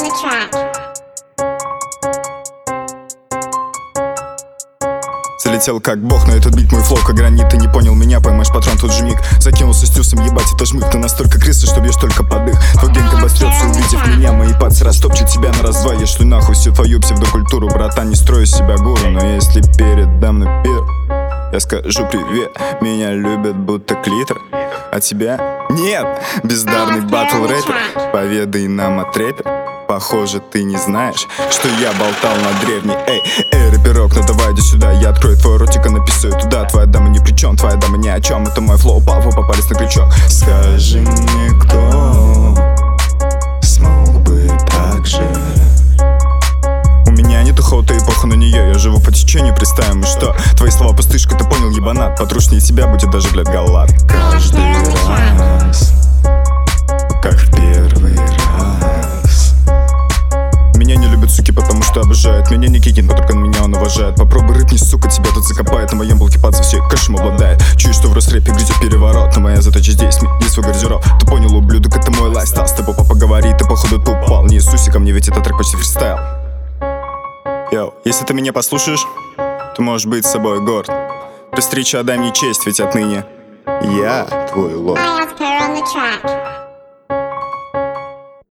Залетел как бог, но этот бит мой флоу как гранит. Ты не понял меня, поймаешь патрон тут же миг. Закинулся с тюсом, ебать, это жмых. Ты настолько крыса, что бьешь только под их. Твой генг обострется, увидев меня. Мои пальцы растопчут тебя на раз-два. Я шлю нахуй всю твою псевдокультуру. Братан, не строю из себя гуру. Но если передо мной пир, я скажу привет. Меня любят будто клитор, а тебя нет. Бездарный батл рэпер, поведай нам о трэпе. Похоже, ты не знаешь, что я болтал на древней. Эй, рэперок, ну давай иди сюда. Я открою твой ротик и написаю туда. Твоя дама ни при чем, твоя дама ни о чем. Это мой флоу, упал, вы попались на крючок. Скажи мне, кто смог бы так же? У меня нету хоута и похуй на нее. Я живу по течению, представим, и что? Твои слова пустышка, ты понял, ебанат. Подручнее тебя будет даже, блядь, галат. Каждый раз, как в первый раз. Меня не любят суки, потому что обожают. Меня не кикин, но только на меня он уважает. Попробуй рыпнись, сука, тебя тут закопает. На моем блоке паца все кэшем обладает. Чуешь, что в Росрэпе грядет переворот. Но моя задача здесь сменить свой гардероб. Ты понял, ублюдок, это мой лайфстайл. С тобой папа говорит, ты походу тупал. Не Иисусе ко мне, ведь этот трек почти фристайл. Йоу, если ты меня послушаешь, ты можешь быть с собой горд. При встрече отдай мне честь, ведь отныне я твой лорд.